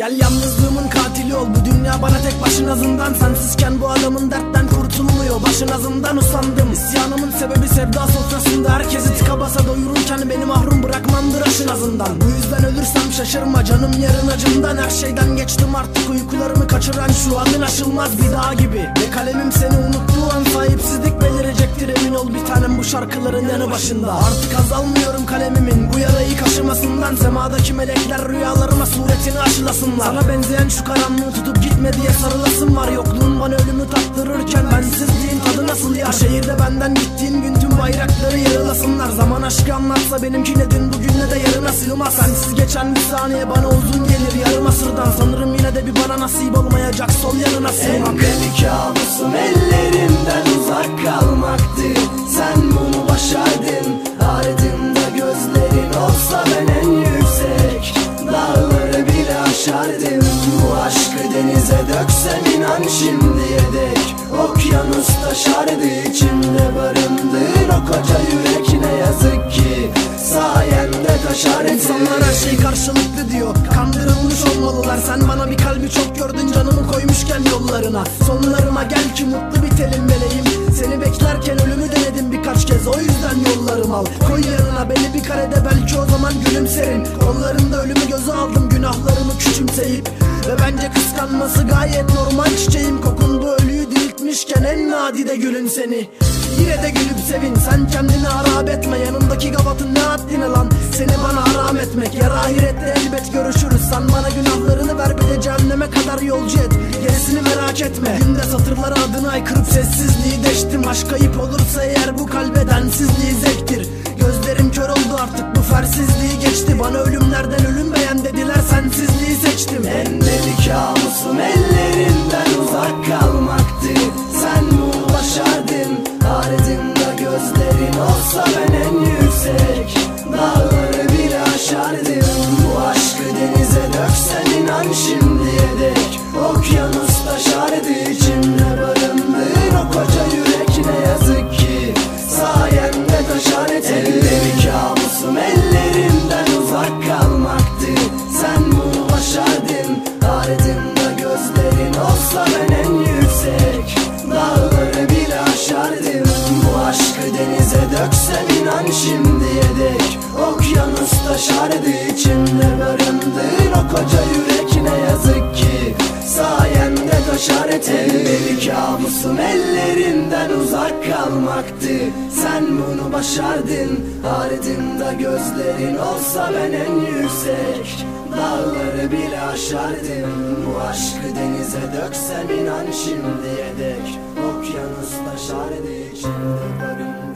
Gel yalnızlığımın katili ol, bu dünya bana tek başına zindan. Sensizken bu adamın dertten kurtulmuyor, başın azından usandım. İsyanımın sebebi sevda sofrasında, herkesi tıka basa doyururken beni mahrum bırakmandır aşın azından. Bu yüzden ölürsem şaşırma canım, yarın acımdan. Her şeyden geçtim artık, uykularımı kaçıran şu adın aşılmaz bir dağ gibi. Ve kalemim seni unuttuğu an sahipsizlik belirecektir, emin ol bir tanem bu şarkıların yanı başında. Artık azalmıyorum kalemimin bu yarayı kaşımasından. Semadaki melekler rüyalarıma suretini aşılasınlar. Sana benzeyen şu karanlığı tutup gitme diye sarılasım var. Yokluğun bana ölümü tattırırken bensizliğin tadı nasıl ya? Şehirde benden gittiğin gün tüm bayrakları yarılasınlar. Zaman aşkı anlatsa benimki ne dün bugün ne de yarına sığmaz. Sensiz geçen bir saniye bana uzun gelir yarım asırdan. Sanırım yine de bir bana nasip olmayacak, sol yanına sığmam. En deli kabusum ellerimden uzak kalmaktı. Sen bunu başardın, ardımda gözlerin olsa ben en yüksek dağları bile aşardım. Bu aşkı denize döksem inan şimdiye dek okyanus taşardı. İçimde barındığın o koca yürek ne yazık ki sayende taşardı. İnsanlar her şey karşılıklı diyor, kandırılmış olmalılar. Sen bana bir kalbi çok gördün, canımı koymuşken yollarına. Sonlarıma gel ki mutlu bitelim meleğim. Seni beklerken ölümü denedim birkaç kez, o yüzden yollarım al. Koy yanına beni bir karede, belki o zaman gülümserim. Kollarında ölümü göze aldım, günahlarımı küçümseyip. Ve bence kıskanması gayet normal çiçeğim. Kokun bu ölüyü diriltmişken en nadide gülün seni. Yine de gülüp sevin, sen kendini harap etme. Yanındaki gavatın ne haddine lan, seni bana haram etmek. Yer ahirette elbet görüşürüz, sen bana günahlarını ver, bir de cehenneme kadar yolcu et. Gerisini merak etme. Günde satırlara adını aykırıp sessizliği deştim. Aşk ayıp olursa eğer bu kalbe densizliği zevktir. Gözlerim kör oldu artık, bu fersizliği geçti. Bana ölümlerden ölüm beğen dediler, sensizliği seçtim. En deli kabusum ellerinden uzak kalmaktı. Sen bunu başardın, ardımda gözlerin olsa ben en yüksek dağları bile aşardım. Bu aşkı denize döksem inan şimdiye dek okyanus taşardı. İçimde barındığın o koca yürek ne yazık ki sayende taşardı. En deli kabusum ellerimden uzak kalmaktı. Sen bunu başardın, ardımda gözlerin olsa ben en yüksek dağları bile aşardım. Bu aşkı denize döksem inan şimdiye dek okyanus taşardı. İçimde barındığın o koca yürek ne yazık ki sayende taşardı. En deli kabusum ellerinden uzak kalmaktı. Sen bunu başardın, ardımda gözlerin olsa ben en yüksek dağları bile aşardım. Bu aşkı denize döksem inan şimdiye dek okyanus taşardı. İçimde barındığın